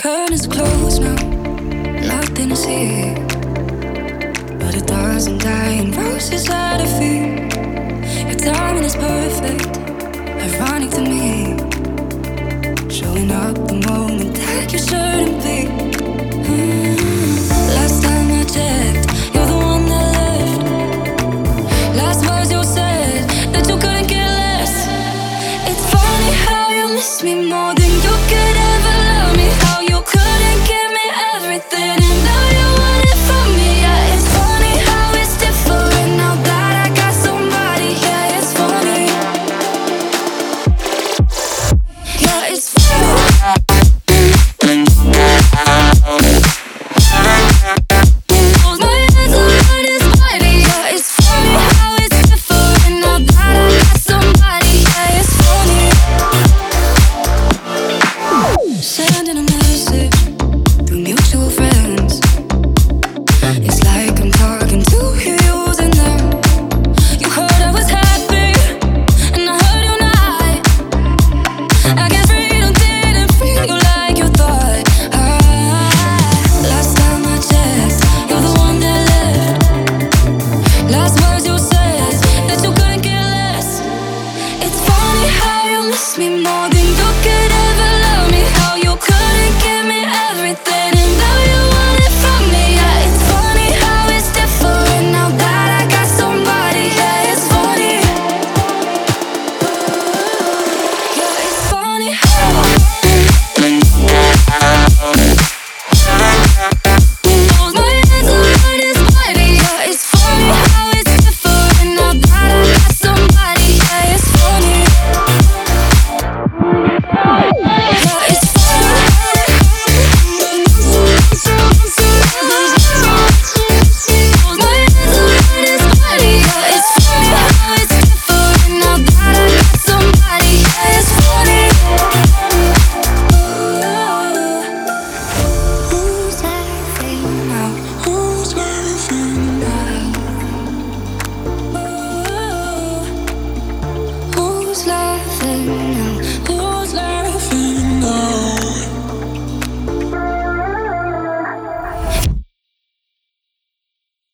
Curtains closed now, nothing to see. But it doesn't die and roses at her feet. Your timing is perfect, ironic to me. Showing up the moment that you shouldn't be. Last time I checked, you're the one that left. Last words you said, that you couldn't care less. It's funny how you miss me more than you could ever love me. How you couldn't give me everything and now you want it from me. Yeah, it's funny how it's different now that I got somebody. Yeah, it's funny. Yeah, it's funny. Sending a message